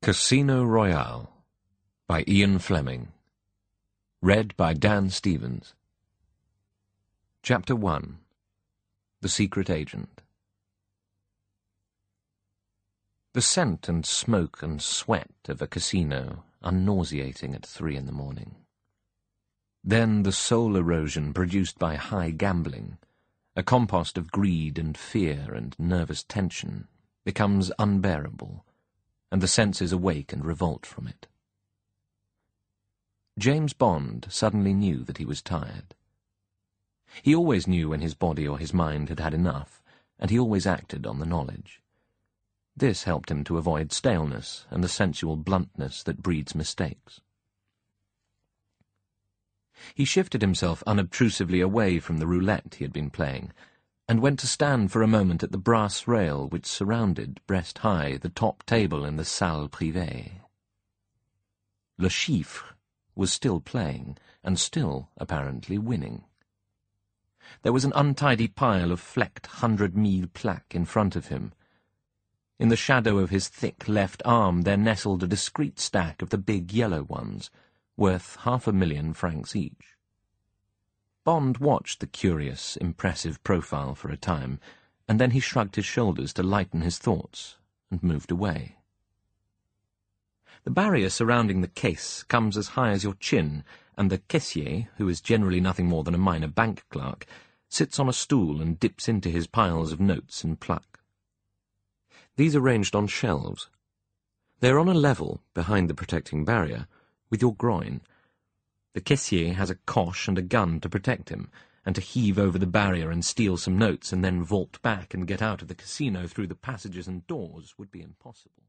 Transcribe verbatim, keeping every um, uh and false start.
Casino Royale by Ian Fleming. Read by Dan Stevens. Chapter one. The Secret Agent. The scent and smoke and sweat of a casino are nauseating at three in the morning. Then the soul erosion produced by high gambling, a compost of greed and fear and nervous tension, becomes unbearable, and the senses awake and revolt from it. James Bond suddenly knew that he was tired. He always knew when his body or his mind had had enough, and he always acted on the knowledge. This helped him to avoid staleness and the sensual bluntness that breeds mistakes. He shifted himself unobtrusively away from the roulette he had been playing, and went to stand for a moment at the brass rail which surrounded, breast-high, the top table in the salle privée. Le Chiffre was still playing, and still, apparently, winning. There was an untidy pile of flecked hundred mille plaques in front of him. In the shadow of his thick left arm there nestled a discreet stack of the big yellow ones, worth half a million francs each. Bond watched the curious, impressive profile for a time, and then he shrugged his shoulders to lighten his thoughts, and moved away. The barrier surrounding the case comes as high as your chin, and the caissier, who is generally nothing more than a minor bank clerk, sits on a stool and dips into his piles of notes and pluck. These are ranged on shelves. They are on a level, behind the protecting barrier, with your groin. The caissier has a coche and a gun to protect him, and to heave over the barrier and steal some notes and then vault back and get out of the casino through the passages and doors would be impossible.